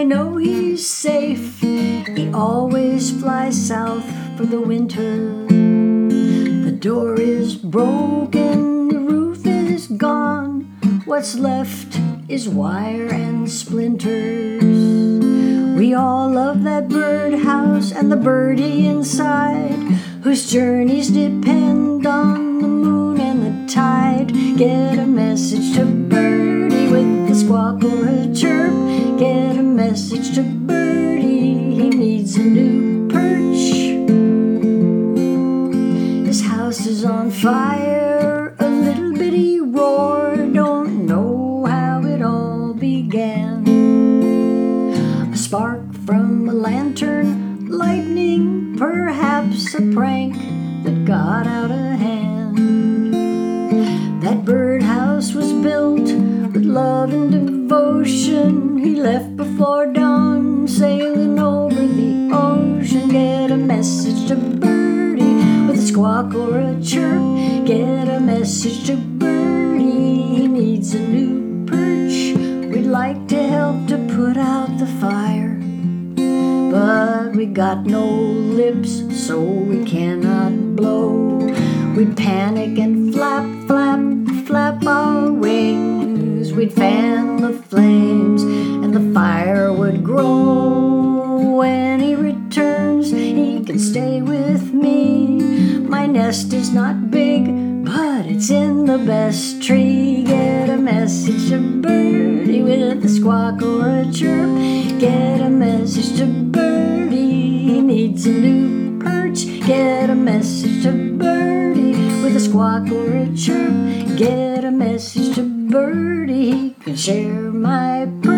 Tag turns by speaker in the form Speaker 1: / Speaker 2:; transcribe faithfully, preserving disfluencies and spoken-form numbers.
Speaker 1: I know he's safe. He always flies south for the winter. The door is broken, the roof is gone. What's left is wire and splinters. We all love that birdhouse and the birdie inside, whose journeys depend on the moon and the tide. Get a message to Birdie with a squawk or a chirp. Get a message to Birdie, he needs a new perch. His house is on fire, a little bitty roar. Don't know how it all began. A spark from a lantern, lightning, perhaps a prank that got out of hand. That birdhouse was built with love and devotion. He left before dawn, sailing over the ocean. Get a message to Birdie with a squawk or a chirp. Get a message to Birdie, he needs a new perch. We'd like to help to put out the fire, but we got no lips, so we cannot blow. We'd panic and flap, flap, flap our wings. We'd fan the flames and the fire would grow. When he returns, he can stay with me. My nest is not big, but it's in the best tree. Get a message to Birdie with a squawk or a chirp. Get a message to Birdie, he needs a new perch. Get a message to Birdie with a squawk or a chirp. Get a message to Birdie, he can share my perch.